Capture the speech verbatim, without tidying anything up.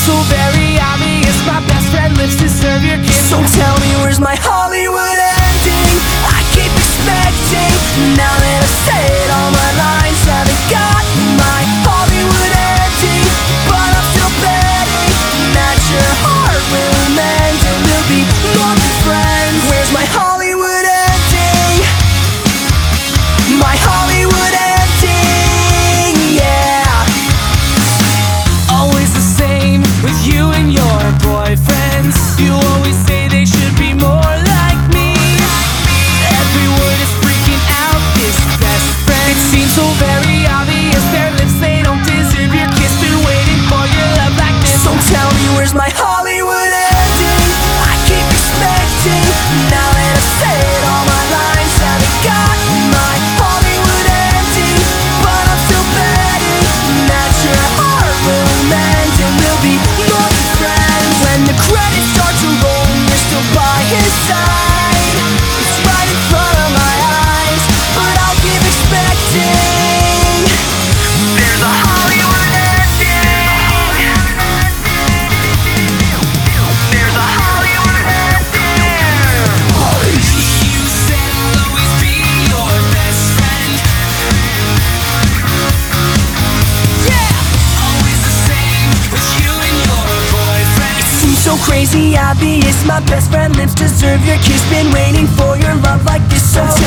so very obvious, my best friend lives to serve your kiss. So tell me, where's my Hollywood ending? I keep expecting, now that I've said all my lines, haven't got my Hollywood ending. But I'm still betting that your heart will mend and we'll be more than friends. Where's my Hollywood ending? My Hollywood ending, yeah. Always the same with you and your boyfriends. You always say they should be more like me. Every word is freaking out this best friend. It seems so very obvious, their lips, they don't deserve your kiss. Been waiting for your love like this. So tell me, where's my Hollywood ending? I keep expecting, now that I've said all my lines, haven't got my Hollywood ending. But I'm still betting that your heart will mend and we'll be more than friends. When the credits start to roll and you're still by his side, it's right in front of my eyes, but I'll keep expecting. There's a Hollywood ending. There's a Hollywood ending. You said I'll always be your best friend. Yeah, always the same with you and your boyfriend. It seems so crazy obvious, my best friend lives to serve your kiss. Been waiting for your love like this, so